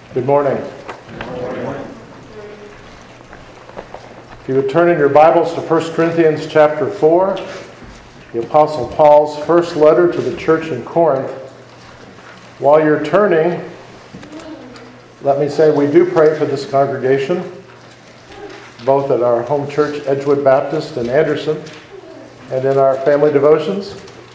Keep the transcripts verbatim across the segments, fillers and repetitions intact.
Good morning. If you would turn in your Bibles to First Corinthians chapter four, the Apostle Paul's first letter to the church in Corinth. While you're turning, let me say we do pray for this congregation, both at our home church, Edgewood Baptist in Anderson, and in our family devotions.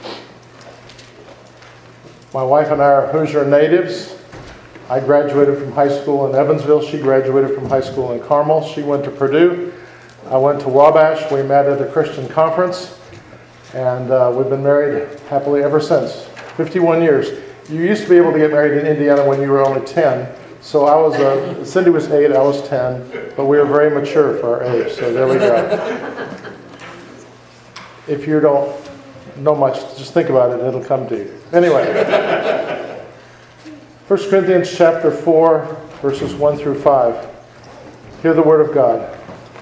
My wife and I are Hoosier natives. I graduated from high school in Evansville. She graduated from high school in Carmel. She went to Purdue. I went to Wabash. We met at a Christian conference, and uh, we've been married happily ever since. fifty-one years. You used to be able to get married in Indiana when you were only ten. So I was, uh, Cindy was eight, I was ten, but we were very mature for our age. So there we go. If you don't know much, just think about it, it'll come to you. Anyway. First Corinthians chapter four, verses one through five. Hear the word of God.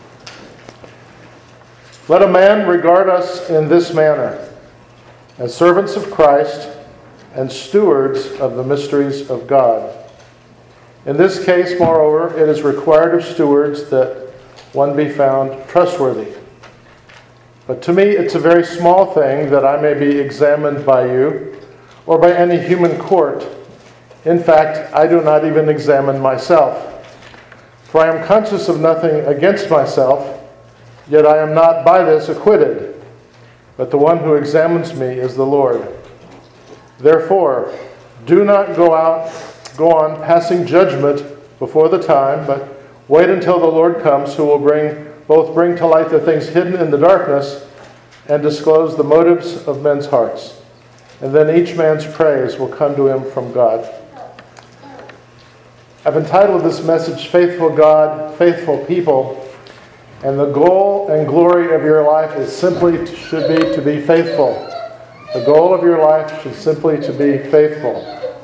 Let a man regard us in this manner, as servants of Christ and stewards of the mysteries of God. In this case, moreover, it is required of stewards that one be found trustworthy. But to me, it's a very small thing that I may be examined by you or by any human court. In fact, I do not even examine myself. For I am conscious of nothing against myself, yet I am not by this acquitted. But the one who examines me is the Lord. Therefore, do not go out, go on passing judgment before the time, but wait until the Lord comes, who will bring both bring to light the things hidden in the darkness and disclose the motives of men's hearts. And then each man's praise will come to him from God. I've entitled this message, Faithful God, Faithful People, and the goal and glory of your life is simply should be to be faithful. The goal of your life should simply to be faithful.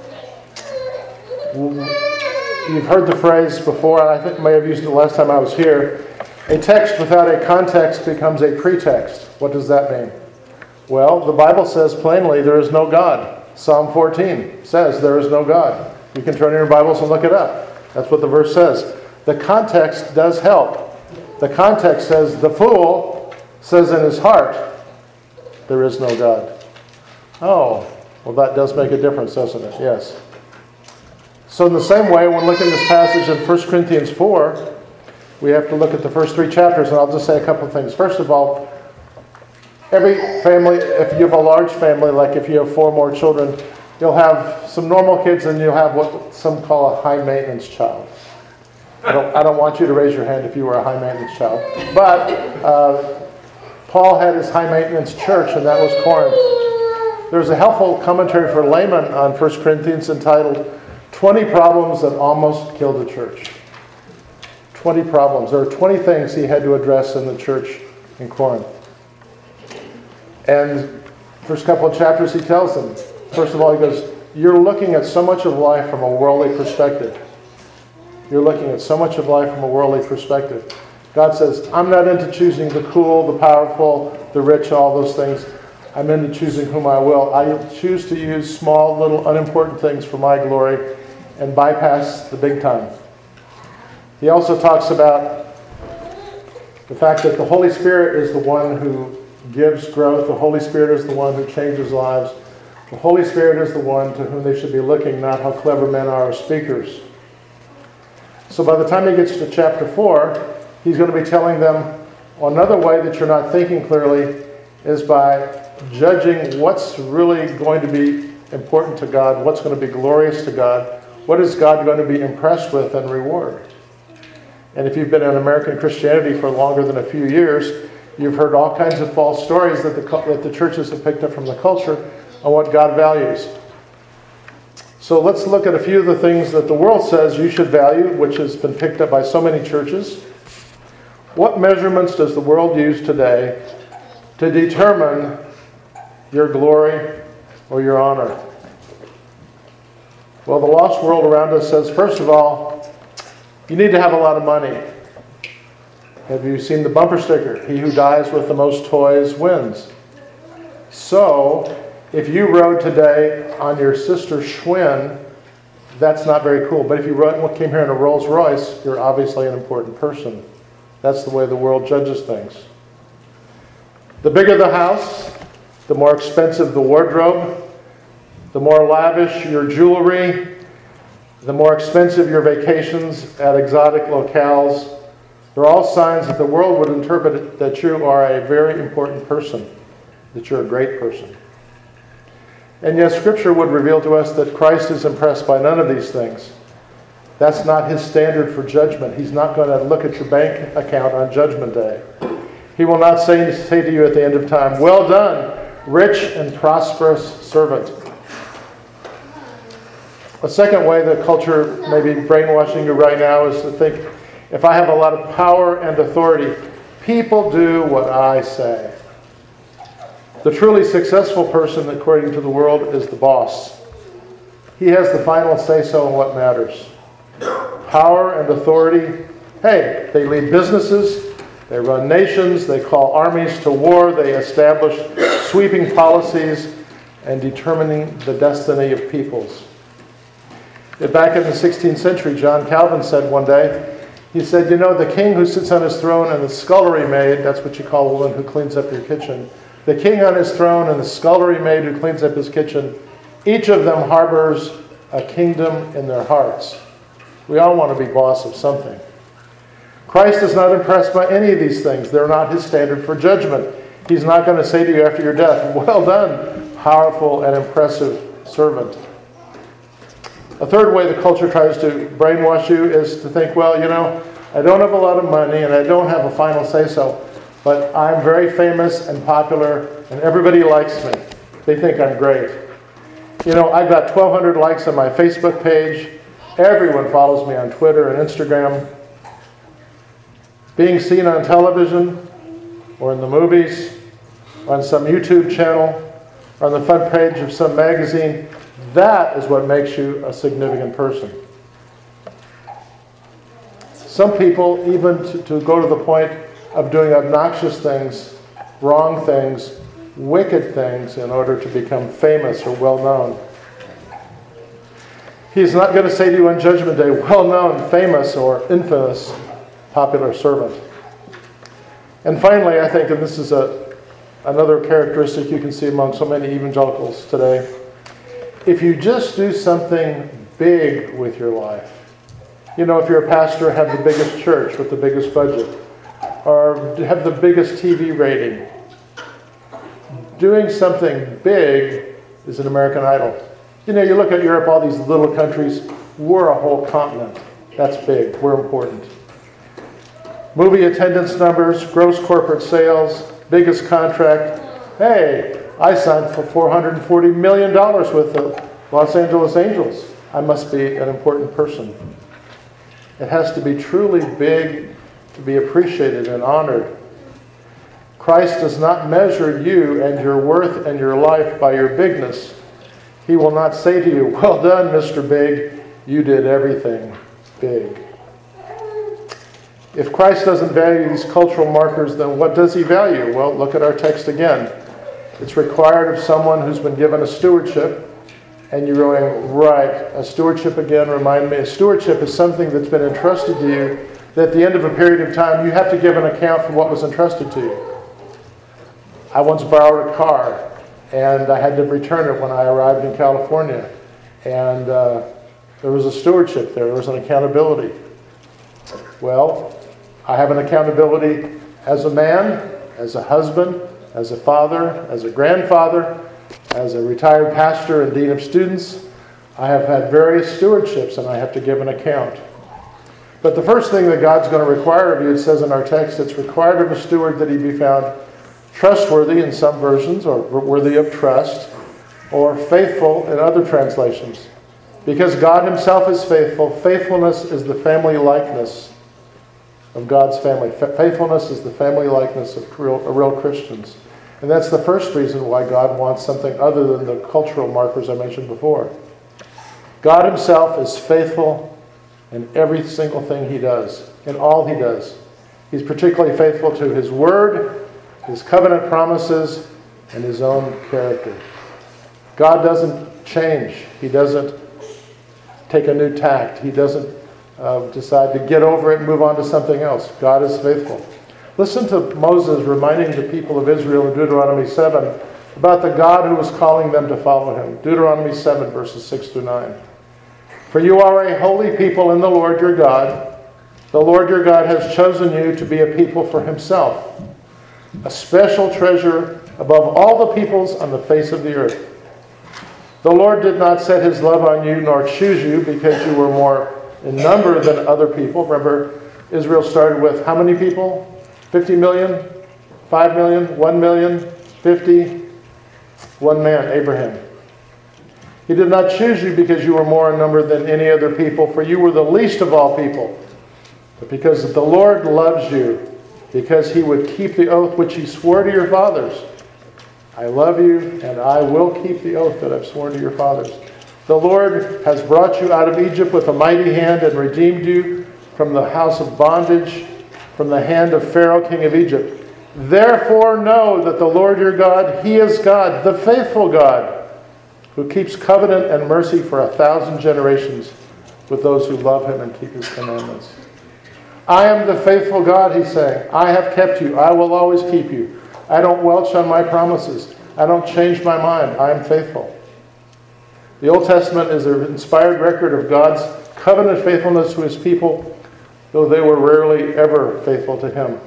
You've heard the phrase before, and I think I may have used it the last time I was here. A text without a context becomes a pretext. What does that mean? Well, the Bible says plainly there is no God. Psalm fourteen says there is no God. You can turn in your Bibles and look it up. That's what the verse says. The context does help. The context says, the fool says in his heart, there is no God. Oh, well that does make a difference, doesn't it? Yes. So in the same way, when looking at this passage in First Corinthians four, we have to look at the first three chapters, and I'll just say a couple of things. First of all, every family, if you have a large family, like if you have four more children, you'll have some normal kids and you'll have what some call a high-maintenance child. I don't, I don't want you to raise your hand if you were a high-maintenance child. But uh, Paul had his high-maintenance church, and that was Corinth. There's a helpful commentary for laymen on First Corinthians entitled twenty Problems That Almost Killed the Church. twenty problems. There are twenty things he had to address in the church in Corinth. And first couple of chapters he tells them, first of all, he goes, you're looking at so much of life from a worldly perspective. You're looking at so much of life from a worldly perspective. God says, I'm not into choosing the cool, the powerful, the rich, all those things. I'm into choosing whom I will. I choose to use small, little, unimportant things for my glory and bypass the big time. He also talks about the fact that the Holy Spirit is the one who gives growth. The Holy Spirit is the one who changes lives. The Holy Spirit is the one to whom they should be looking, not how clever men are as speakers. So by the time he gets to chapter four, he's going to be telling them another way that you're not thinking clearly is by judging what's really going to be important to God, what's going to be glorious to God, what is God going to be impressed with and reward. And if you've been in American Christianity for longer than a few years, you've heard all kinds of false stories that the, that the churches have picked up from the culture on what God values. So let's look at a few of the things that the world says you should value, which has been picked up by so many churches. What measurements does the world use today to determine your glory or your honor? Well, the lost world around us says, first of all, you need to have a lot of money. Have you seen the bumper sticker? He who dies with the most toys wins. So, if you rode today on your sister Schwinn, that's not very cool. But if you run, came here in a Rolls Royce, you're obviously an important person. That's the way the world judges things. The bigger the house, the more expensive the wardrobe, the more lavish your jewelry, the more expensive your vacations at exotic locales. They're all signs that the world would interpret that you are a very important person, that you're a great person. And yet Scripture would reveal to us that Christ is impressed by none of these things. That's not his standard for judgment. He's not going to look at your bank account on Judgment Day. He will not say, say to you at the end of time, "Well done, rich and prosperous servant." A second way the culture may be brainwashing you right now is to think, if I have a lot of power and authority, people do what I say. The truly successful person, according to the world, is the boss. He has the final say-so in what matters. Power and authority. Hey, they lead businesses, they run nations, they call armies to war, they establish sweeping policies and determining the destiny of peoples. Back in the sixteenth century, John Calvin said one day, he said, you know, the king who sits on his throne and the scullery maid, that's what you call a woman who cleans up your kitchen, the king on his throne and the scullery maid who cleans up his kitchen, each of them harbors a kingdom in their hearts. We all want to be boss of something. Christ is not impressed by any of these things. They're not his standard for judgment. He's not going to say to you after your death, "Well done, powerful and impressive servant." A third way the culture tries to brainwash you is to think, well, you know, I don't have a lot of money and I don't have a final say-so, but I'm very famous and popular and everybody likes me. They think I'm great. You know, I've got twelve hundred likes on my Facebook page. Everyone follows me on Twitter and Instagram. Being seen on television or in the movies, on some YouTube channel, or on the front page of some magazine, that is what makes you a significant person. Some people even to, to go to the point of doing obnoxious things, wrong things, wicked things in order to become famous or well known. He's not going to say to you on Judgment Day, well known, famous, or infamous, popular servant. And finally, I think, and this is a, another characteristic you can see among so many evangelicals today, if you just do something big with your life, you know, if you're a pastor, have the biggest church with the biggest budget, or have the biggest T V rating, doing something big is an American Idol. You know, you look at Europe, all these little countries, we're a whole continent. That's big. We're important. Movie attendance numbers, gross corporate sales, biggest contract. Hey, I signed for four hundred forty million dollars with the Los Angeles Angels. I must be an important person. It has to be truly big to be appreciated and honored. Christ does not measure you and your worth and your life by your bigness. He will not say to you, well done, Mister Big, you did everything big. If Christ doesn't value these cultural markers, then what does he value? Well, look at our text again. It's required of someone who's been given a stewardship, and you're going, right, a stewardship again, remind me, a stewardship is something that's been entrusted to you, that at the end of a period of time, you have to give an account for what was entrusted to you. I once borrowed a car, and I had to return it when I arrived in California, and uh, there was a stewardship there, there was an accountability. Well, I have an accountability as a man, as a husband, as a father, as a grandfather, as a retired pastor and dean of students. I have had various stewardships and I have to give an account. But the first thing that God's going to require of you, it says in our text, it's required of a steward that he be found trustworthy in some versions, or worthy of trust, or faithful in other translations. Because God himself is faithful, faithfulness is the family likeness of God's family. Faithfulness is the family likeness of real, of real Christians. And that's the first reason why God wants something other than the cultural markers I mentioned before. God himself is faithful in every single thing he does, in all he does. He's particularly faithful to his word, his covenant promises, and his own character. God doesn't change. He doesn't take a new tact. He doesn't uh, decide to get over it and move on to something else. God is faithful. Listen to Moses reminding the people of Israel in Deuteronomy seven about the God who was calling them to follow him. Deuteronomy seven, verses six through nine. For you are a holy people in the Lord your God. The Lord your God has chosen you to be a people for himself, a special treasure above all the peoples on the face of the earth. The Lord did not set his love on you nor choose you because you were more in number than other people. Remember, Israel started with how many people? fifty million? five million? one million? fifty? One man, Abraham. He did not choose you because you were more in number than any other people, for you were the least of all people. But because the Lord loves you, because he would keep the oath which he swore to your fathers. I love you, and I will keep the oath that I've sworn to your fathers. The Lord has brought you out of Egypt with a mighty hand and redeemed you from the house of bondage, from the hand of Pharaoh, king of Egypt. Therefore know that the Lord your God, he is God, the faithful God, who keeps covenant and mercy for a thousand generations with those who love him and keep his commandments. I am the faithful God, he's saying. I have kept you. I will always keep you. I don't welch on my promises. I don't change my mind. I am faithful. The Old Testament is an inspired record of God's covenant faithfulness to his people, though they were rarely ever faithful to him.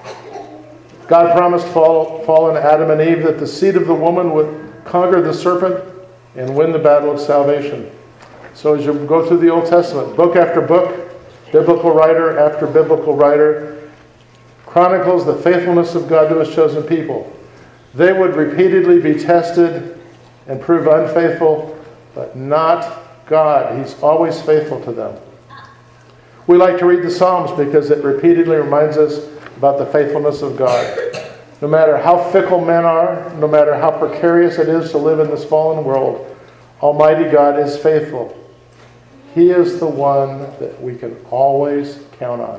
God promised fall, fallen Adam and Eve that the seed of the woman would conquer the serpent and win the battle of salvation. So as you go through the Old Testament, book after book, biblical writer after biblical writer chronicles the faithfulness of God to his chosen people. They would repeatedly be tested and prove unfaithful, but not God. He's always faithful to them. We like to read the Psalms because it repeatedly reminds us about the faithfulness of God. No matter how fickle men are, no matter how precarious it is to live in this fallen world, Almighty God is faithful. He is the one that we can always count on.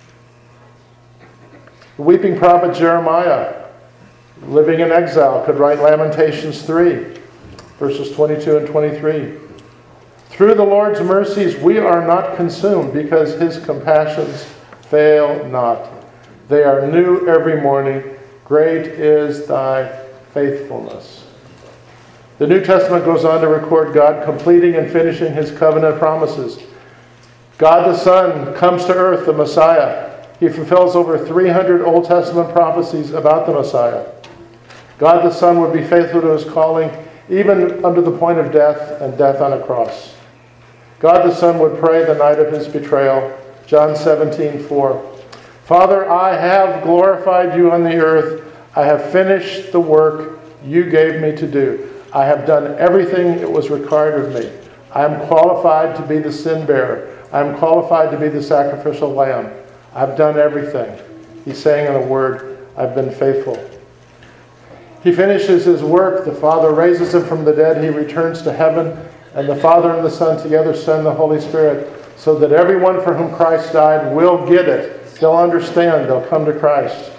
The weeping prophet Jeremiah, living in exile, could write Lamentations three, verses twenty-two and twenty-three. Through the Lord's mercies we are not consumed, because his compassions fail not. They are new every morning. Great is thy faithfulness. The New Testament goes on to record God completing and finishing his covenant promises. God the Son comes to earth, the Messiah. He fulfills over three hundred Old Testament prophecies about the Messiah. God the Son would be faithful to his calling, even under the point of death and death on a cross. God the Son would pray the night of his betrayal. John seventeen four. Father, I have glorified you on the earth. I have finished the work you gave me to do. I have done everything that was required of me. I am qualified to be the sin bearer. I am qualified to be the sacrificial lamb. I've done everything. He's saying in a word, I've been faithful. He finishes his work. The Father raises him from the dead. He returns to heaven. And the Father and the Son together send the Holy Spirit so that everyone for whom Christ died will get it. They'll understand. They'll come to Christ.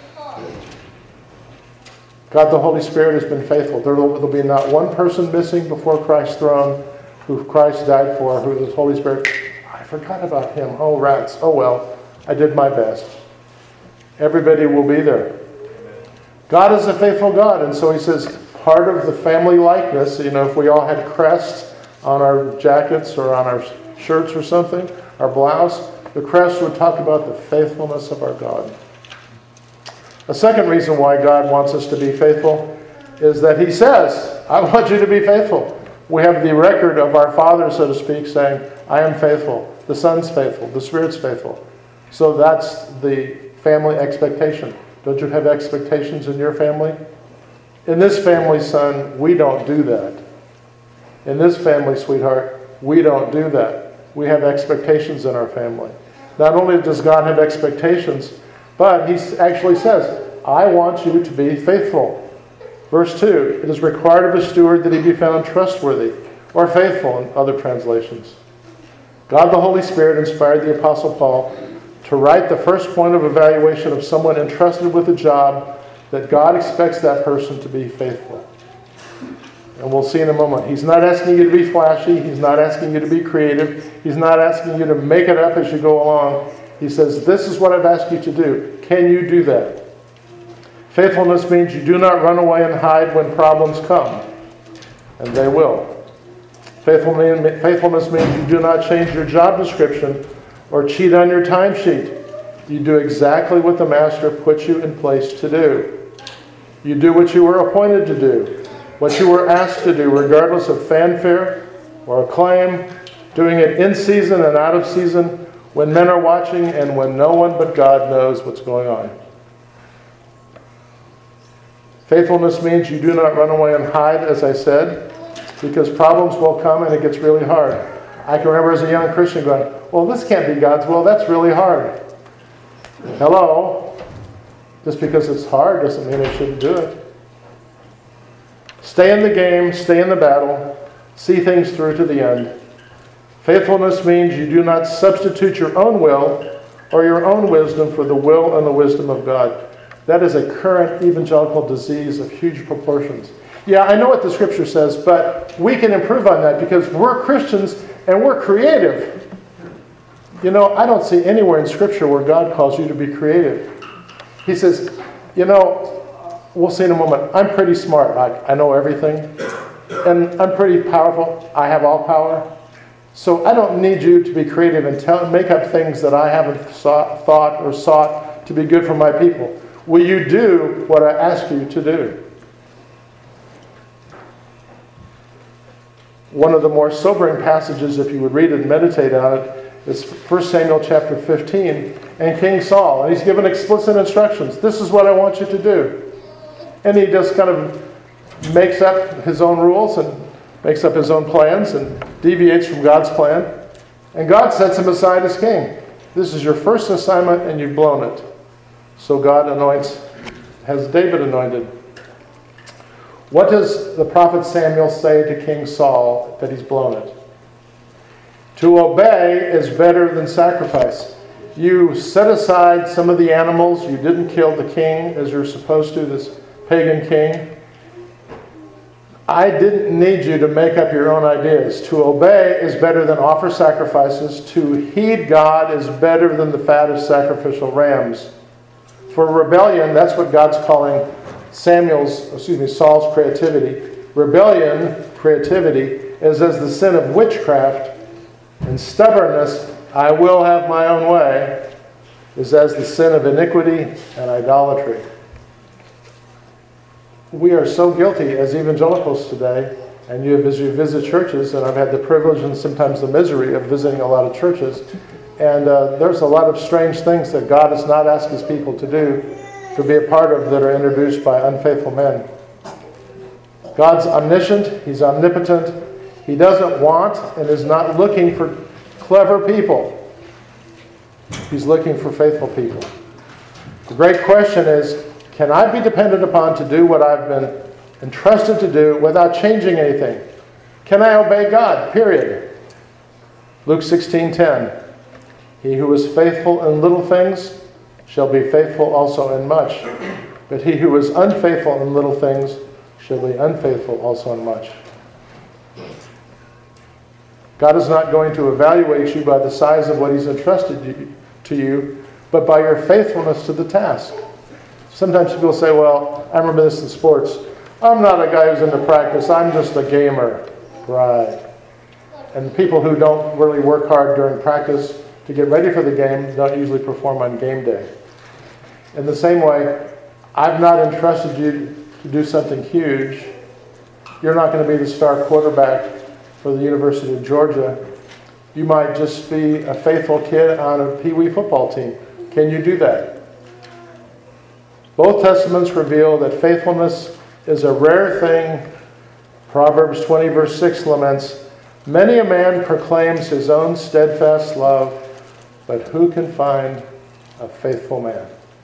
God the Holy Spirit has been faithful. There will be not one person missing before Christ's throne who Christ died for, who the Holy Spirit, I forgot about him. Oh, rats. Oh, well, I did my best. Everybody will be there. God is a faithful God, and so he says part of the family likeness, you know, if we all had crests on our jackets or on our shirts or something, our blouse, the crest would talk about the faithfulness of our God. A second reason why God wants us to be faithful is that he says, I want you to be faithful. We have the record of our Father, so to speak, saying, I am faithful. The Son's faithful. The Spirit's faithful. So that's the family expectation. Don't you have expectations in your family? In this family, son, we don't do that. In this family, sweetheart, we don't do that. We have expectations in our family. Not only does God have expectations, but he actually says, I want you to be faithful. Verse two, it is required of a steward that he be found trustworthy or faithful in other translations. God the Holy Spirit inspired the Apostle Paul to write the first point of evaluation of someone entrusted with a job that God expects that person to be faithful. And we'll see in a moment. He's not asking you to be flashy. He's not asking you to be creative. He's not asking you to make it up as you go along. He says, this is what I've asked you to do. Can you do that? Faithfulness means you do not run away and hide when problems come. And they will. Faithfulness means you do not change your job description or cheat on your timesheet. You do exactly what the Master put you in place to do. You do what you were appointed to do, what you were asked to do, regardless of fanfare or acclaim, doing it in season and out of season, when men are watching and when no one but God knows what's going on. Faithfulness means you do not run away and hide, as I said, because problems will come and it gets really hard. I can remember as a young Christian going, well, this can't be God's will. That's really hard. Hello? Just because it's hard doesn't mean I shouldn't do it. Stay in the game, stay in the battle, see things through to the end. Faithfulness means you do not substitute your own will or your own wisdom for the will and the wisdom of God. That is a current evangelical disease of huge proportions. Yeah, I know what the Scripture says, but we can improve on that because we're Christians and we're creative. You know, I don't see anywhere in Scripture where God calls you to be creative. He says, you know, we'll see in a moment, I'm pretty smart. I, I know everything. And I'm pretty powerful. I have all power. So I don't need you to be creative and tell, make up things that I haven't sought, thought or sought to be good for my people. Will you do what I ask you to do? One of the more sobering passages, if you would read it and meditate on it, is First Samuel chapter fifteen, and King Saul. And he's given explicit instructions. This is what I want you to do. And he just kind of makes up his own rules and makes up his own plans and deviates from God's plan. And God sets him aside as king. This is your first assignment and you've blown it. So God anoints, has David anointed. What does the prophet Samuel say to King Saul that he's blown it? To obey is better than sacrifice. You set aside some of the animals. You didn't kill the king as you're supposed to, this pagan king. I didn't need you to make up your own ideas. To obey is better than offer sacrifices. To heed God is better than the fat of sacrificial rams. For rebellion, that's what God's calling Samuel's, excuse me, Saul's creativity. Rebellion, creativity, is as the sin of witchcraft, and stubbornness, I will have my own way, is as the sin of iniquity and idolatry. We are so guilty as evangelicals today, and you, as you visit churches, and I've had the privilege and sometimes the misery of visiting a lot of churches, and uh, there's a lot of strange things that God has not asked his people to do, to be a part of, that are introduced by unfaithful men. God's omniscient, he's omnipotent. He doesn't want and is not looking for clever people. He's looking for faithful people. The great question is, can I be depended upon to do what I've been entrusted to do without changing anything? Can I obey God? Period. Luke sixteen ten. He who is faithful in little things shall be faithful also in much. But he who is unfaithful in little things shall be unfaithful also in much. God is not going to evaluate you by the size of what he's entrusted you, to you, but by your faithfulness to the task. Sometimes people say, well, I remember this in sports. I'm not a guy who's into practice. I'm just a gamer. Right. And people who don't really work hard during practice to get ready for the game don't usually perform on game day. In the same way, I've not entrusted you to do something huge. You're not going to be the star quarterback for the University of Georgia. You might just be a faithful kid on a Pee Wee football team. Can you do that? Both Testaments reveal that faithfulness is a rare thing. Proverbs twenty verse six laments, many a man proclaims his own steadfast love, but who can find a faithful man?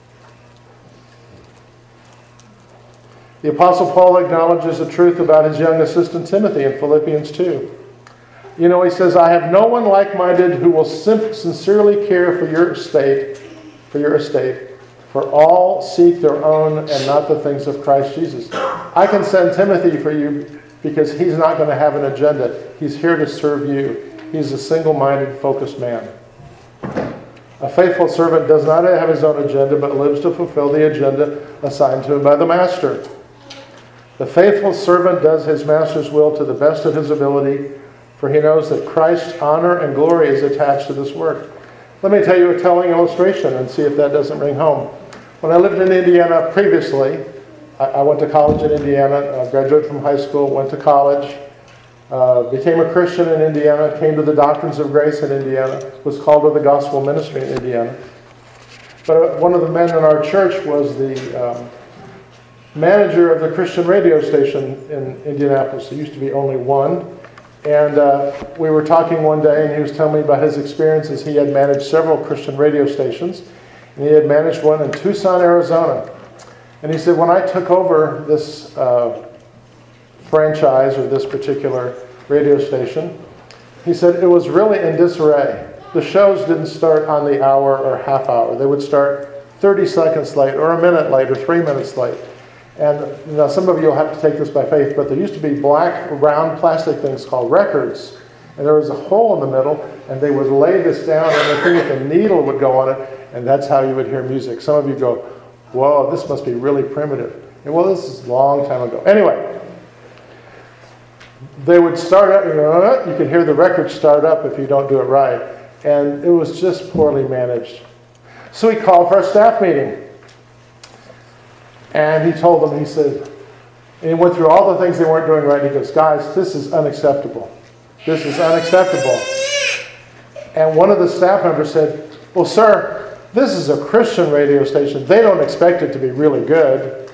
The Apostle Paul acknowledges the truth about his young assistant Timothy in Philippians two. You know, he says, I have no one like-minded who will sim- sincerely care for your estate, for your estate, for all seek their own and not the things of Christ Jesus. I can send Timothy for you because he's not going to have an agenda. He's here to serve you. He's a single-minded, focused man. A faithful servant does not have his own agenda, but lives to fulfill the agenda assigned to him by the master. The faithful servant does his master's will to the best of his ability, for he knows that Christ's honor and glory is attached to this work. Let me tell you a telling illustration and see if that doesn't ring home. When I lived in Indiana previously, I, I went to college in Indiana, uh, graduated from high school, went to college, uh, became a Christian in Indiana, came to the Doctrines of Grace in Indiana, was called to the gospel ministry in Indiana. But uh, one of the men in our church was the um, manager of the Christian radio station in Indianapolis. There used to be only one. And uh, we were talking one day, and he was telling me about his experiences. He had managed several Christian radio stations, and he had managed one in Tucson, Arizona. And he said, when I took over this uh, franchise or this particular radio station, he said it was really in disarray. The shows didn't start on the hour or half hour. They would start thirty seconds late, or a minute late, or three minutes late. And you know, some of you will have to take this by faith, but there used to be black, round plastic things called records. And there was a hole in the middle, and they would lay this down, and the thing with a needle would go on it, and that's how you would hear music. Some of you go, whoa, this must be really primitive. And well, this is a long time ago. Anyway, they would start up, you know, you can hear the record start up if you don't do it right. And it was just poorly managed. So he called for a staff meeting. And he told them, he said, and he went through all the things they weren't doing right. He goes, guys, this is unacceptable. This is unacceptable. And one of the staff members said, well, sir, this is a Christian radio station. They don't expect it to be really good.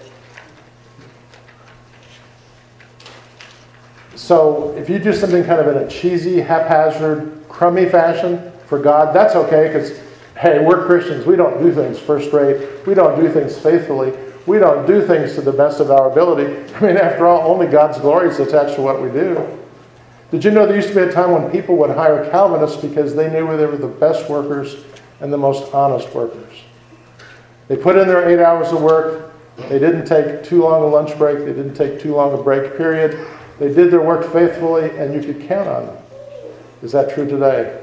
So if you do something kind of in a cheesy, haphazard, crummy fashion for God, that's okay, because, hey, we're Christians. We don't do things first rate. We don't do things faithfully. We don't do things to the best of our ability. I mean, after all, only God's glory is attached to what we do. Did you know there used to be a time when people would hire Calvinists because they knew they were the best workers and the most honest workers? They put in their eight hours of work. They didn't take too long a lunch break. They didn't take too long a break period. They did their work faithfully, and you could count on them. Is that true today?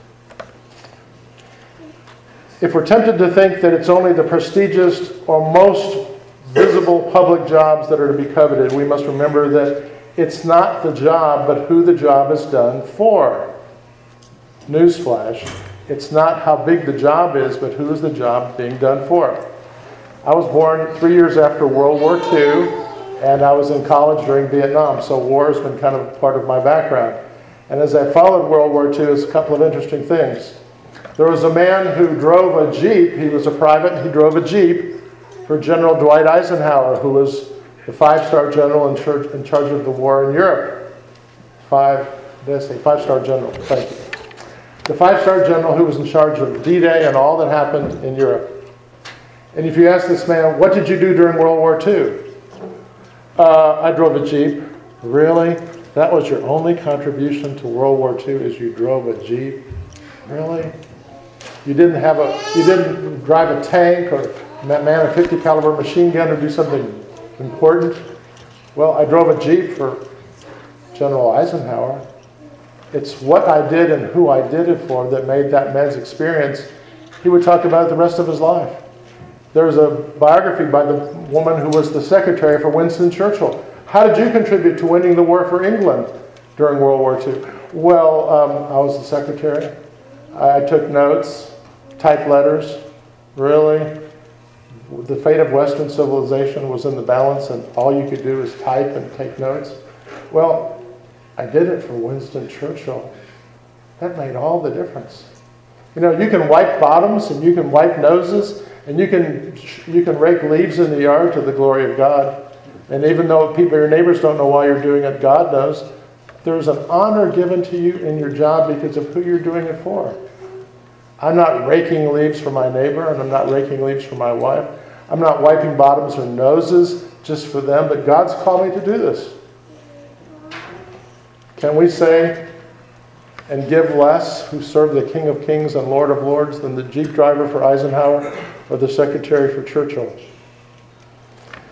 If we're tempted to think that it's only the prestigious or most visible public jobs that are to be coveted, we must remember that it's not the job, but who the job is done for. Newsflash, it's not how big the job is, but who is the job being done for. I was born three years after World War Two, and I was in college during Vietnam, so war has been kind of part of my background. And as I followed World War Two, there's a couple of interesting things. There was a man who drove a Jeep. He was a private, and he drove a Jeep for General Dwight Eisenhower, who was the five-star general in charge, in charge of the war in Europe. Five, did I say five-star general? Thank you. The five-star general who was in charge of D-Day and all that happened in Europe. And if you ask this man, what did you do during World War Two? Uh, I drove a Jeep. Really? That was your only contribution to World War Two, is you drove a Jeep? Really? You didn't have a, you didn't drive a tank or man a fifty caliber machine gun or do something important? Well, I drove a Jeep for General Eisenhower. It's what I did and who I did it for that made that man's experience. He would talk about it the rest of his life. There's a biography by the woman who was the secretary for Winston Churchill. How did you contribute to winning the war for England during World War Two? Well, um, I was the secretary. I took notes, typed letters. Really? The fate of Western civilization was in the balance, and all you could do is type and take notes. Well, I did it for Winston Churchill. That made all the difference. You know, you can wipe bottoms and you can wipe noses and you can you can rake leaves in the yard to the glory of God. And even though people, your neighbors don't know why you're doing it, God knows. There's an honor given to you in your job because of who you're doing it for. I'm not raking leaves for my neighbor, and I'm not raking leaves for my wife. I'm not wiping bottoms or noses just for them, but God's called me to do this. Can we say and give less who serve the King of Kings and Lord of Lords than the Jeep driver for Eisenhower or the secretary for Churchill?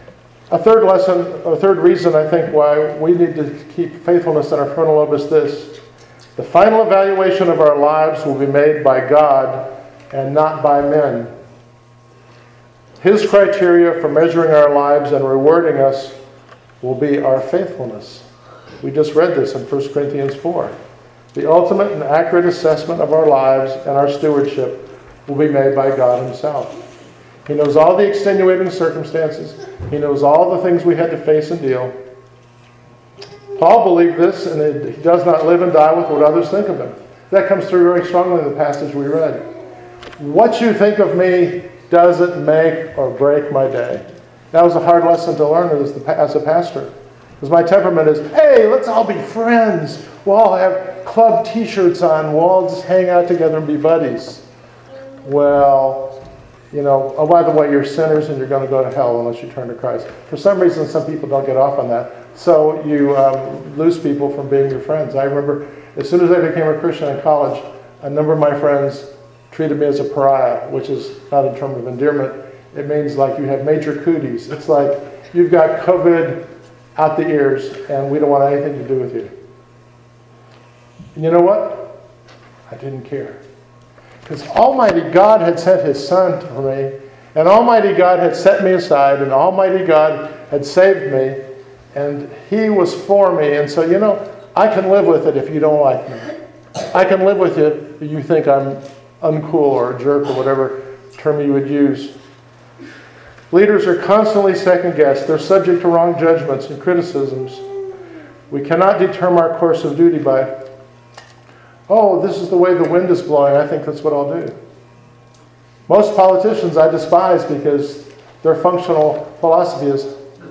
A third lesson, or third reason I think why we need to keep faithfulness in our frontal lobe is this. The final evaluation of our lives will be made by God and not by men. His criteria for measuring our lives and rewarding us will be our faithfulness. We just read this in First Corinthians four. The ultimate and accurate assessment of our lives and our stewardship will be made by God himself. He knows all the extenuating circumstances. He knows all the things we had to face and deal. Paul believed this, and he does not live and die with what others think of him. That comes through very strongly in the passage we read. What you think of me doesn't make or break my day. That was a hard lesson to learn as, the, as a pastor. Because my temperament is, hey, let's all be friends. We'll all have club t-shirts on. We'll all just hang out together and be buddies. Well, you know, oh, by the way, you're sinners and you're going to go to hell unless you turn to Christ. For some reason, some people don't get off on that. So you um, lose people from being your friends. I remember as soon as I became a Christian in college, a number of my friends treated me as a pariah, which is not a term of endearment. It means like you have major cooties. It's like you've got COVID out the ears and we don't want anything to do with you. And you know what? I didn't care. Because Almighty God had sent his Son for me, and Almighty God had set me aside, and Almighty God had saved me, and he was for me. And so, you know, I can live with it if you don't like me. I can live with it if you think I'm uncool or a jerk or whatever term you would use. Leaders are constantly second-guessed. They're subject to wrong judgments and criticisms. We cannot determine our course of duty by, oh, this is the way the wind is blowing. I think that's what I'll do. Most politicians I despise because their functional philosophy is,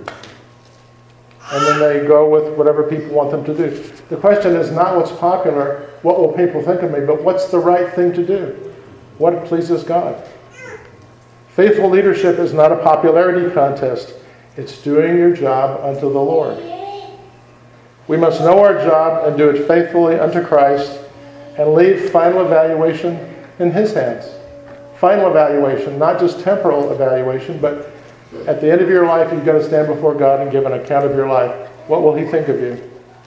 and then they go with whatever people want them to do. The question is not what's popular, what will people think of me, but what's the right thing to do? What pleases God? Faithful leadership is not a popularity contest. It's doing your job unto the Lord. We must know our job and do it faithfully unto Christ and leave final evaluation in his hands. Final evaluation, not just temporal evaluation, but at the end of your life, you've got to stand before God and give an account of your life. What will he think of you?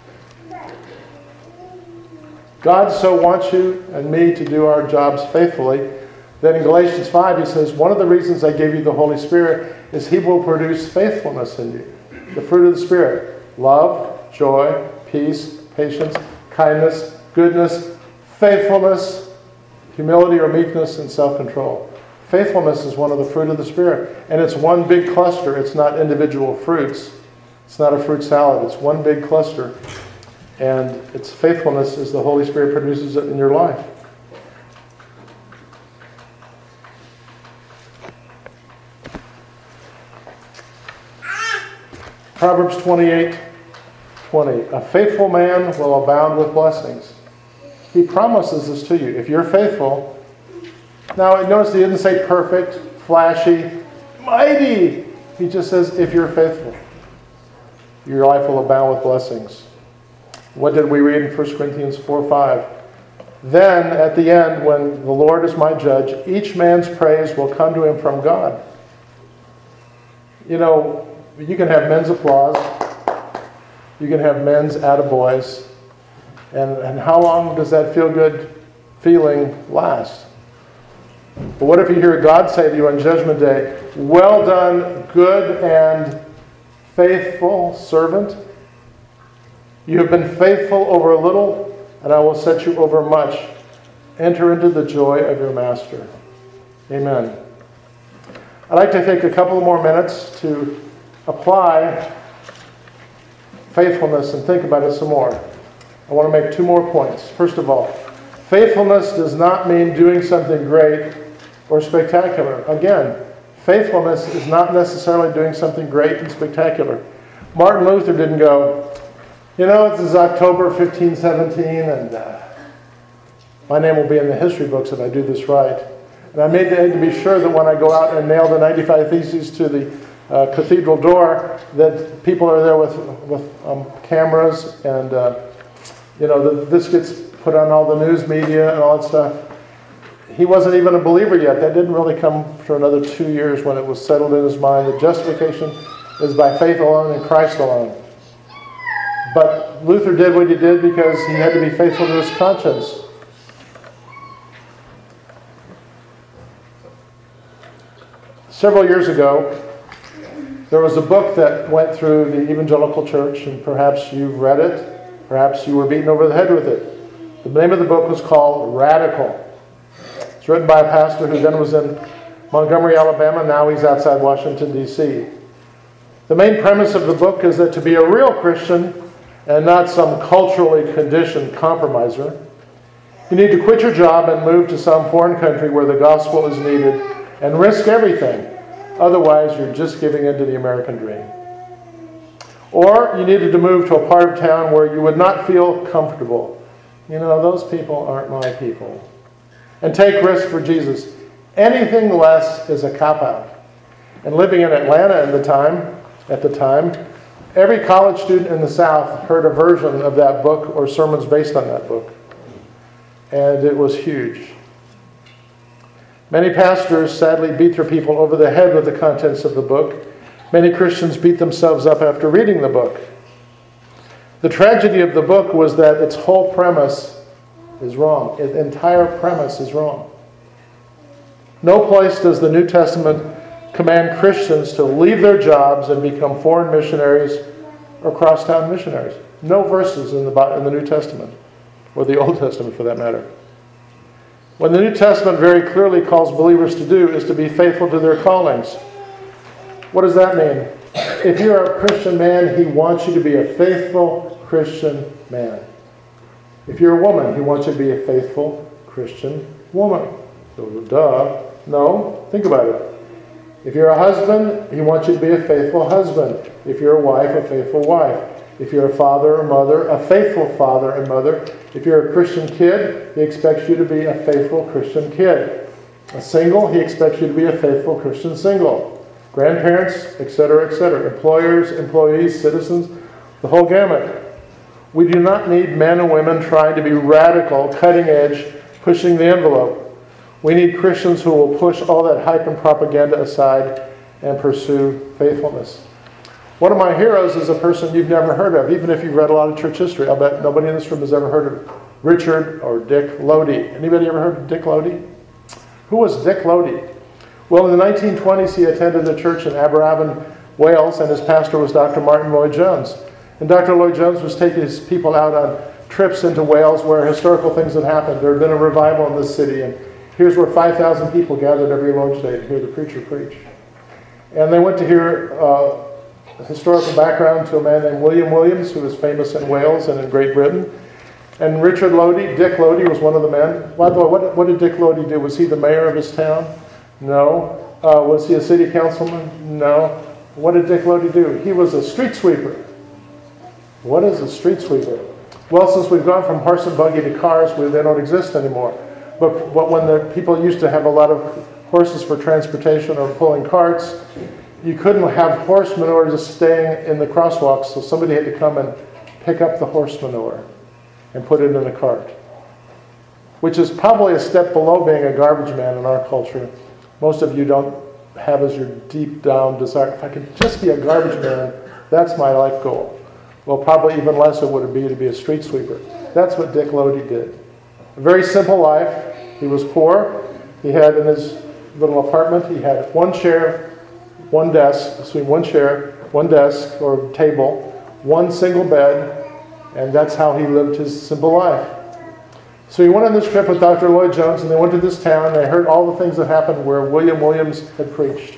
God so wants you and me to do our jobs faithfully that in Galatians five, he says, one of the reasons I gave you the Holy Spirit is he will produce faithfulness in you. The fruit of the Spirit: love, joy, peace, patience, kindness, goodness, faithfulness, humility or meekness, and self-control. Faithfulness is one of the fruit of the Spirit. And it's one big cluster. It's not individual fruits. It's not a fruit salad. It's one big cluster. And its faithfulness is the Holy Spirit produces it in your life. Proverbs twenty-eight twenty. A faithful man will abound with blessings. He promises this to you. If you're faithful. Now, notice he didn't say perfect, flashy, mighty. He just says, if you're faithful, your life will abound with blessings. What did we read in First Corinthians four five? Then, at the end, when the Lord is my judge, each man's praise will come to him from God. You know, you can have men's applause. You can have men's attaboys. And, and how long does that feel-good feeling last? But what if you hear God say to you on Judgment Day, well done, good and faithful servant. You have been faithful over a little, and I will set you over much. Enter into the joy of your master. Amen. I'd like to take a couple more minutes to apply faithfulness and think about it some more. I want to make two more points. First of all, faithfulness does not mean doing something great or spectacular. Again, faithfulness is not necessarily doing something great and spectacular. Martin Luther didn't go, you know, this is October fifteen seventeen, and uh, my name will be in the history books if I do this right. And I made to be sure that when I go out and nail the ninety-five Theses to the uh, cathedral door, that people are there with, with um, cameras, and uh, you know, that this gets put on all the news media and all that stuff. He wasn't even a believer yet. That didn't really come for another two years when it was settled in his mind that justification is by faith alone in Christ alone. But Luther did what he did because he had to be faithful to his conscience. Several years ago, there was a book that went through the evangelical church, and perhaps you've read it, perhaps you were beaten over the head with it. The name of the book was called Radical. It's written by a pastor who then was in Montgomery, Alabama. Now he's outside Washington, D C The main premise of the book is that to be a real Christian and not some culturally conditioned compromiser, you need to quit your job and move to some foreign country where the gospel is needed and risk everything. Otherwise, you're just giving in to the American dream. Or you needed to move to a part of town where you would not feel comfortable. You know, those people aren't my people. And take risk for Jesus. Anything less is a cop-out. And living in Atlanta at the time, at the time, every college student in the South heard a version of that book or sermons based on that book. And it was huge. Many pastors sadly beat their people over the head with the contents of the book. Many Christians beat themselves up after reading the book. The tragedy of the book was that its whole premise is wrong. Its entire premise is wrong. No place does the New Testament command Christians to leave their jobs and become foreign missionaries or crosstown missionaries. No verses in the, in the New Testament, or the Old Testament for that matter. What the New Testament very clearly calls believers to do is to be faithful to their callings. What does that mean? If you're a Christian man, he wants you to be a faithful Christian man. If you're a woman, he wants you to be a faithful Christian woman. So, duh. No, think about it. If you're a husband, he wants you to be a faithful husband. If you're a wife, a faithful wife. If you're a father or mother, a faithful father and mother. If you're a Christian kid, he expects you to be a faithful Christian kid. A single, he expects you to be a faithful Christian single. Grandparents, et cetera, et cetera. Employers, employees, citizens, the whole gamut. We do not need men and women trying to be radical, cutting edge, pushing the envelope. We need Christians who will push all that hype and propaganda aside and pursue faithfulness. One of my heroes is a person you've never heard of, even if you've read a lot of church history. I'll bet nobody in this room has ever heard of Richard or Dick Lodi. Anybody ever heard of Dick Lodi? Who was Dick Lodi? Well, in the nineteen twenties, he attended a church in Aberavon, Wales, and his pastor was Doctor Martin Lloyd-Jones. And Doctor Lloyd-Jones was taking his people out on trips into Wales where historical things had happened. There had been a revival in this city, and here's where five thousand people gathered every Lord's Day to hear the preacher preach. And they went to hear uh, a historical background to a man named William Williams, who was famous in Wales and in Great Britain. And Richard Lodi, Dick Lodi, was one of the men. By the way, what, what did Dick Lodi do? Was he the mayor of his town? No. Uh, was he a city councilman? No. What did Dick Lodi do? He was a street sweeper. What is a street sweeper? Well, since we've gone from horse and buggy to cars, we, they don't exist anymore. But, but when the people used to have a lot of horses for transportation or pulling carts, you couldn't have horse manure just staying in the crosswalks, so somebody had to come and pick up the horse manure and put it in a cart, which is probably a step below being a garbage man in our culture. Most of you don't have as your deep down desire, if I could just be a garbage man, that's my life goal. Well, probably even less it would be to be a street sweeper. That's what Dick Lodi did. A very simple life. He was poor. He had in his little apartment, he had one chair, one desk, between one chair, one desk or table, one single bed, and that's how he lived his simple life. So he went on this trip with Doctor Lloyd-Jones, and they went to this town, and they heard all the things that happened where William Williams had preached.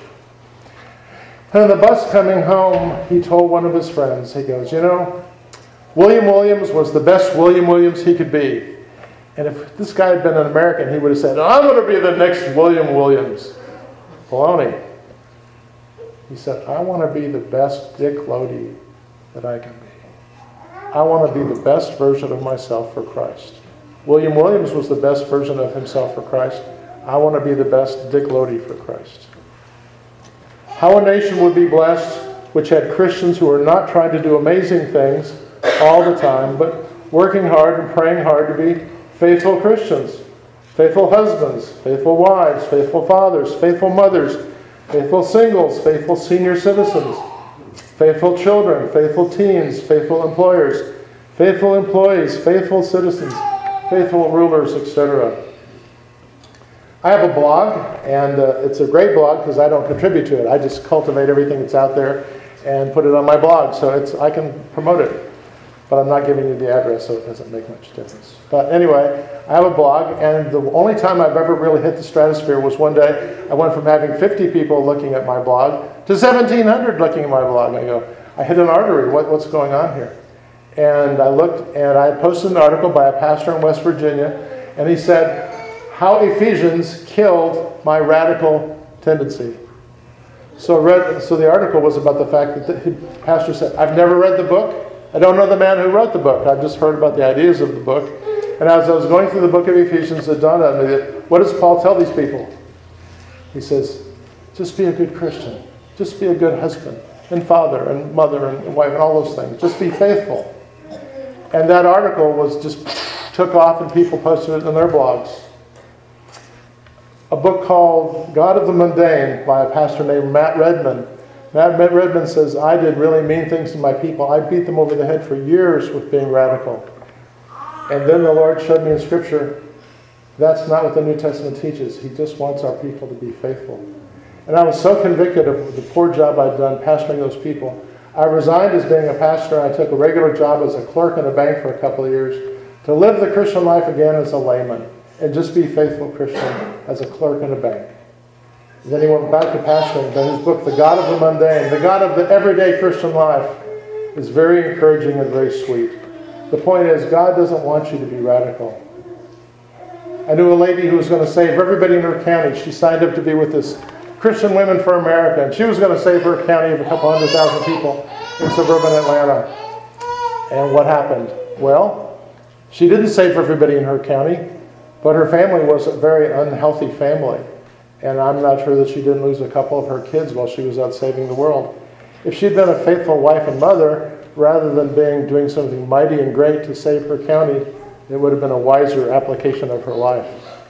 And on the bus coming home, he told one of his friends, he goes, you know, William Williams was the best William Williams he could be. And if this guy had been an American, he would have said, I'm going to be the next William Williams. Baloney. He said, I want to be the best Dick Lodi that I can be. I want to be the best version of myself for Christ. William Williams was the best version of himself for Christ. I want to be the best Dick Lodi for Christ. How a nation would be blessed which had Christians who are not trying to do amazing things all the time, but working hard and praying hard to be faithful Christians, faithful husbands, faithful wives, faithful fathers, faithful mothers, faithful singles, faithful senior citizens. faithful children, faithful teens, faithful employers, faithful employees, faithful citizens, faithful rulers, et cetera. I have a blog, and uh, it's a great blog because I don't contribute to it. I just cultivate everything that's out there and put it on my blog, so it's I can promote it. But I'm not giving you the address, so it doesn't make much difference. But anyway, I have a blog, and the only time I've ever really hit the stratosphere was one day I went from having fifty people looking at my blog to seventeen hundred looking at my blog. I go, I hit an artery. What, what's going on here? And I looked, and I had posted an article by a pastor in West Virginia, and he said, how Ephesians killed my radical tendency. So, read, so the article was about the fact that the pastor said, I've never read the book. I don't know the man who wrote the book. I've just heard about the ideas of the book. And as I was going through the book of Ephesians, it dawned on me that, what does Paul tell these people? He says, just be a good Christian. Just be a good husband and father and mother and wife and all those things. Just be faithful. And that article was just took off, and people posted it in their blogs. A book called God of the Mundane by a pastor named Matt Redman. Matt Redman says, I did really mean things to my people. I beat them over the head for years with being radical. And then the Lord showed me in Scripture, that's not what the New Testament teaches. He just wants our people to be faithful. And I was so convicted of the poor job I'd done pastoring those people. I resigned as being a pastor. I took a regular job as a clerk in a bank for a couple of years to live the Christian life again as a layman and just be faithful Christian as a clerk in a bank. And then he went back to pastoring. But his book, The God of the Mundane, The God of the Everyday Christian Life, is very encouraging and very sweet. The point is, God doesn't want you to be radical. I knew a lady who was going to save everybody in her county. She signed up to be with this Christian Women for America, and she was going to save her county of a couple hundred thousand people in suburban Atlanta. And what happened? Well, she didn't save everybody in her county, but her family was a very unhealthy family. And I'm not sure that she didn't lose a couple of her kids while she was out saving the world. If she'd been a faithful wife and mother, rather than being doing something mighty and great to save her county, it would have been a wiser application of her life.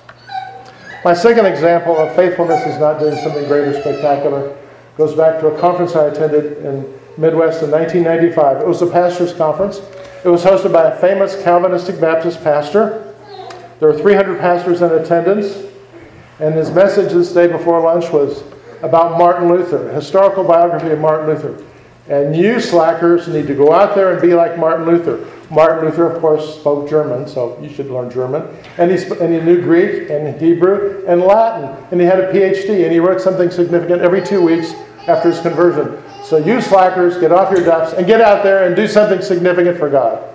My second example of faithfulness is not doing something great or spectacular. Goes back to a conference I attended in Midwest in nineteen ninety-five. It was a pastor's conference. It was hosted by a famous Calvinistic Baptist pastor. There were three hundred pastors in attendance, and his message this day before lunch was about Martin Luther, a historical biography of Martin Luther. And you slackers need to go out there and be like Martin Luther. Martin Luther, of course, spoke German, so you should learn German. And he, sp- and he knew Greek and Hebrew and Latin, and he had a P H D, and he wrote something significant every two weeks after his conversion. So you slackers, get off your duffs and get out there and do something significant for God.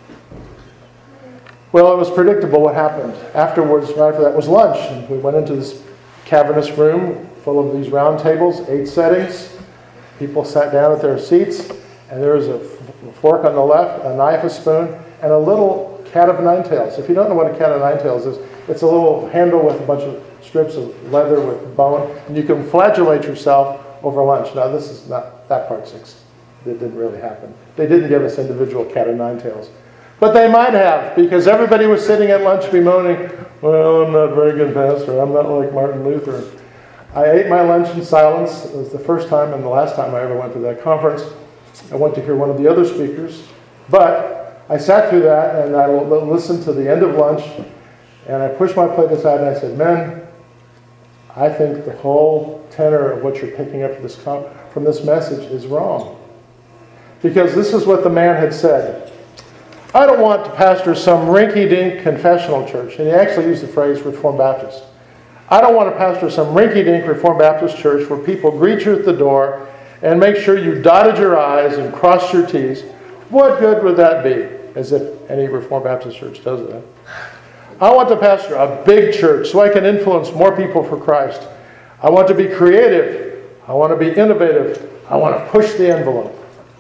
Well, it was predictable what happened. Afterwards, right after that, was lunch. And we went into this cavernous room full of these round tables, eight settings. People sat down at their seats, and there was a fork on the left, a knife, a spoon, and a little cat of nine tails. If you don't know what a cat of nine tails is, it's a little handle with a bunch of strips of leather with bone, and you can flagellate yourself over lunch. Now, this is not, that part's, it didn't really happen. They didn't give us individual cat of nine tails. But they might have, because everybody was sitting at lunch bemoaning, well, I'm not very good pastor. I'm not like Martin Luther. I ate my lunch in silence. It was the first time and the last time I ever went to that conference. I went to hear one of the other speakers. But I sat through that, and I listened to the end of lunch, and I pushed my plate aside, and I said, men, I think the whole tenor of what you're picking up from this, from this message is wrong. Because this is what the man had said. I don't want to pastor some rinky-dink confessional church. And he actually used the phrase Reformed Baptist. I don't want to pastor some rinky-dink Reformed Baptist church where people greet you at the door and make sure you dotted your I's and crossed your T's. What good would that be? As if any Reformed Baptist church does that. I want to pastor a big church so I can influence more people for Christ. I want to be creative. I want to be innovative. I want to push the envelope.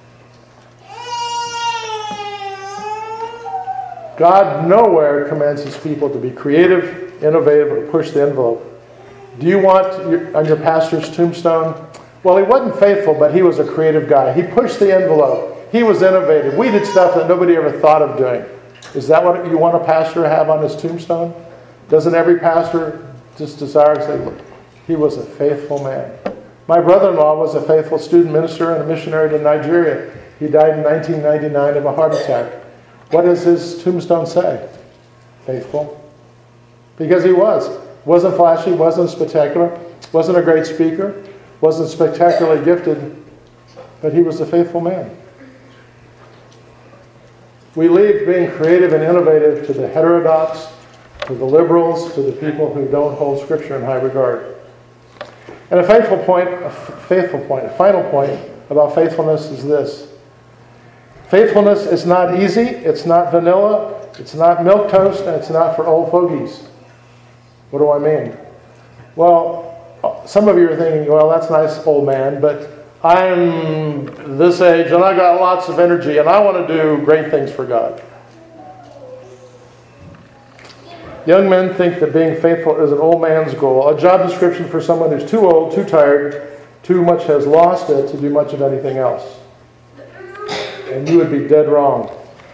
God nowhere commands his people to be creative, innovative, or push the envelope. Do you want your, on your pastor's tombstone? Well, he wasn't faithful, but he was a creative guy. He pushed the envelope. He was innovative. We did stuff that nobody ever thought of doing. Is that what you want a pastor to have on his tombstone? Doesn't every pastor just desire to say, look, he was a faithful man. My brother-in-law was a faithful student minister and a missionary to Nigeria. He died in nineteen ninety-nine of a heart attack. What does his tombstone say? Faithful. Because he was. Wasn't flashy, wasn't spectacular, wasn't a great speaker, wasn't spectacularly gifted, but he was a faithful man. We leave being creative and innovative to the heterodox, to the liberals, to the people who don't hold Scripture in high regard. And a faithful point, a faithful point, a final point about faithfulness is this. Faithfulness is not easy, it's not vanilla, it's not milquetoast, and it's not for old fogies. What do I mean? Well, some of you are thinking, well, that's nice, old man, but I'm this age and I got lots of energy and I want to do great things for God. Young men think that being faithful is an old man's goal, a job description for someone who's too old, too tired, too much has lost it to do much of anything else. And you would be dead wrong.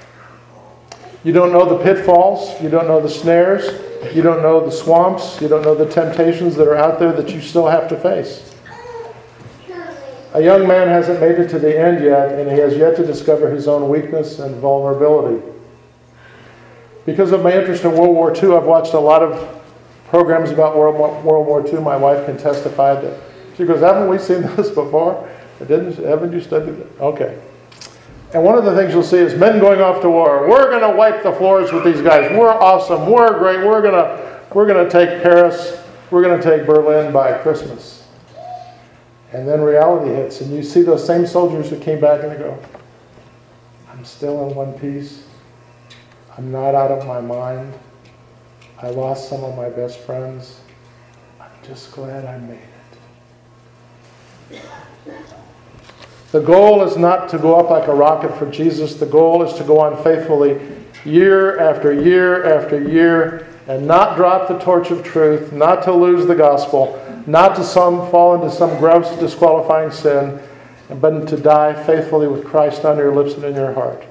You don't know the pitfalls, you don't know the snares, you don't know the swamps, you don't know the temptations that are out there that you still have to face. A young man hasn't made it to the end yet, and he has yet to discover his own weakness and vulnerability. Because of my interest in World War Two, I've watched a lot of programs about World War Two. My wife can testify that. She goes, haven't we seen this before? Didn't, haven't you studied it? Okay. And one of the things you'll see is men going off to war. We're going to wipe the floors with these guys. We're awesome. We're great. We're going to we're going to take Paris. We're going to take Berlin by Christmas. And then reality hits, and you see those same soldiers who came back and they go, I'm still in one piece. I'm not out of my mind. I lost some of my best friends. I'm just glad I made it. The goal is not to go up like a rocket for Jesus. The goal is to go on faithfully year after year after year and not drop the torch of truth, not to lose the gospel, not to some fall into some gross disqualifying sin, but to die faithfully with Christ on your lips and in your heart.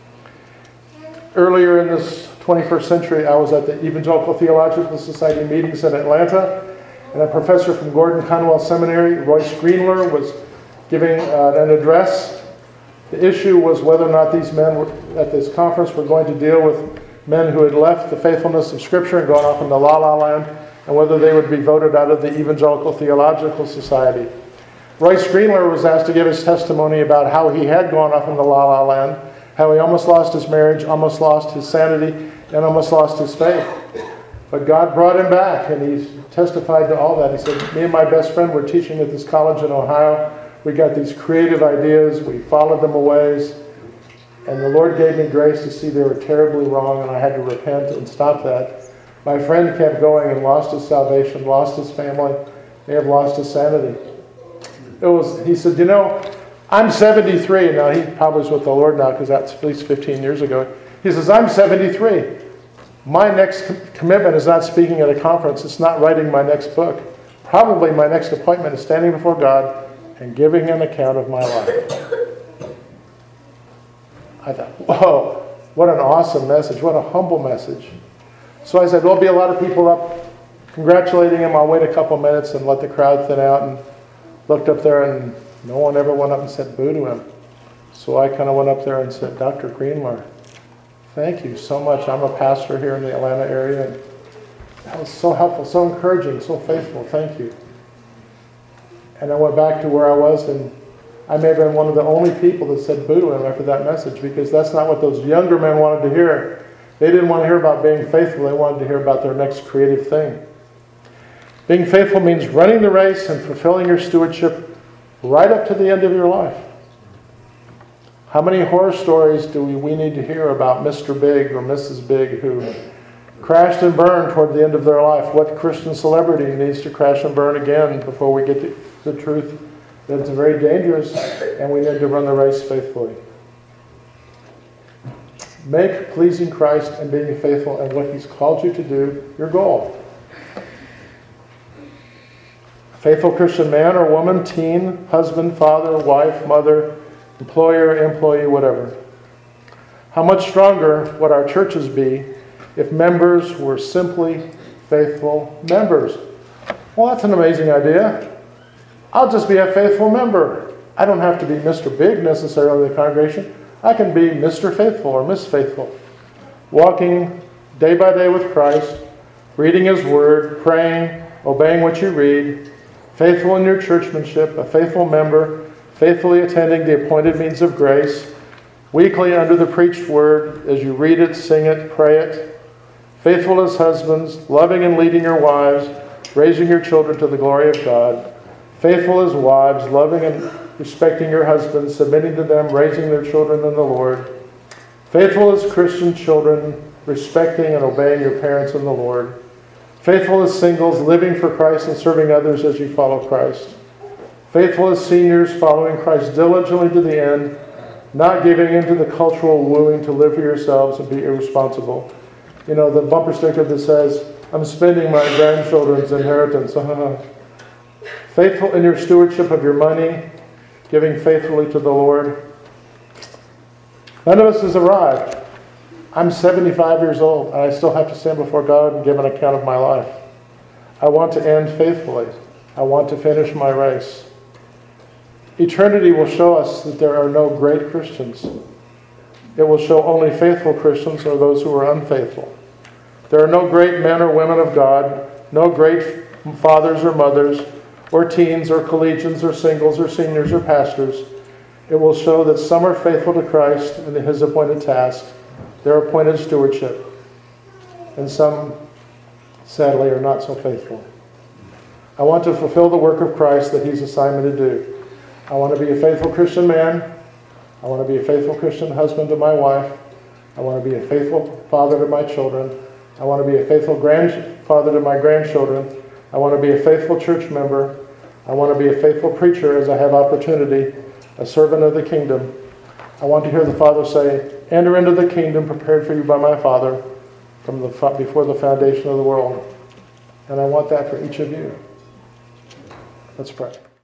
Earlier in this twenty-first century, I was at the Evangelical Theological Society meetings in Atlanta, and a professor from Gordon Conwell Seminary, Royce Greenler, was giving uh, an address. The issue was whether or not these men were, at this conference were going to deal with men who had left the faithfulness of Scripture and gone off into la la land, and whether they would be voted out of the Evangelical Theological Society. Royce Greenler was asked to give his testimony about how he had gone off into la la land, how he almost lost his marriage, almost lost his sanity, and almost lost his faith. But God brought him back, and he testified to all that. He said, me and my best friend were teaching at this college in Ohio. We got these creative ideas. We followed them a ways. And the Lord gave me grace to see they were terribly wrong, and I had to repent and stop that. My friend kept going and lost his salvation, lost his family, may have lost his sanity. It was. He said, you know, I'm seventy-three. Now, he probably is with the Lord now because that's at least fifteen years ago. He says, I'm seventy-three. My next com- commitment is not speaking at a conference. It's not writing my next book. Probably my next appointment is standing before God and giving an account of my life. I thought, whoa, what an awesome message. What a humble message. So I said, there'll be a lot of people up congratulating him. I'll wait a couple minutes and let the crowd thin out. And looked up there, and no one ever went up and said boo to him. So I kind of went up there and said, Doctor Greenler, thank you so much. I'm a pastor here in the Atlanta area. And that was so helpful, so encouraging, so faithful. Thank you. And I went back to where I was, and I may have been one of the only people that said boo to him after that message, because that's not what those younger men wanted to hear. They didn't want to hear about being faithful. They wanted to hear about their next creative thing. Being faithful means running the race and fulfilling your stewardship right up to the end of your life. How many horror stories do we, we need to hear about Mister Big or Missus Big who crashed and burned toward the end of their life? What Christian celebrity needs to crash and burn again before we get to the truth that it's very dangerous and we need to run the race faithfully? Make pleasing Christ and being faithful and what He's called you to do your goal. A faithful Christian man or woman, teen, husband, father, wife, mother, employer, employee, whatever. How much stronger would our churches be if members were simply faithful members? Well, that's an amazing idea. I'll just be a faithful member. I don't have to be Mister Big necessarily in the congregation. I can be Mister Faithful or Miss Faithful. Walking day by day with Christ, reading His Word, praying, obeying what you read, faithful in your churchmanship, a faithful member, faithfully attending the appointed means of grace, weekly under the preached Word as you read it, sing it, pray it, faithful as husbands, loving and leading your wives, raising your children to the glory of God, faithful as wives, loving and respecting your husbands, submitting to them, raising their children in the Lord, faithful as Christian children, respecting and obeying your parents in the Lord, faithful as singles, living for Christ and serving others as you follow Christ, faithful as seniors, following Christ diligently to the end, not giving in to the cultural wooing to live for yourselves and be irresponsible. You know, the bumper sticker that says, I'm spending my grandchildren's inheritance. Faithful in your stewardship of your money, giving faithfully to the Lord. None of us has arrived. I'm seventy-five years old, and I still have to stand before God and give an account of my life. I want to end faithfully. I want to finish my race. Eternity will show us that there are no great Christians. It will show only faithful Christians or those who are unfaithful. There are no great men or women of God, no great fathers or mothers, or teens or collegians or singles or seniors or pastors. It will show that some are faithful to Christ and His appointed task, their appointed stewardship, and some, sadly, are not so faithful. I want to fulfill the work of Christ that He's assigned me to do. I want to be a faithful Christian man. I want to be a faithful Christian husband to my wife. I want to be a faithful father to my children. I want to be a faithful grandfather to my grandchildren. I want to be a faithful church member. I want to be a faithful preacher as I have opportunity, a servant of the kingdom. I want to hear the Father say, enter into the kingdom prepared for you by my Father from the before the foundation of the world. And I want that for each of you. Let's pray.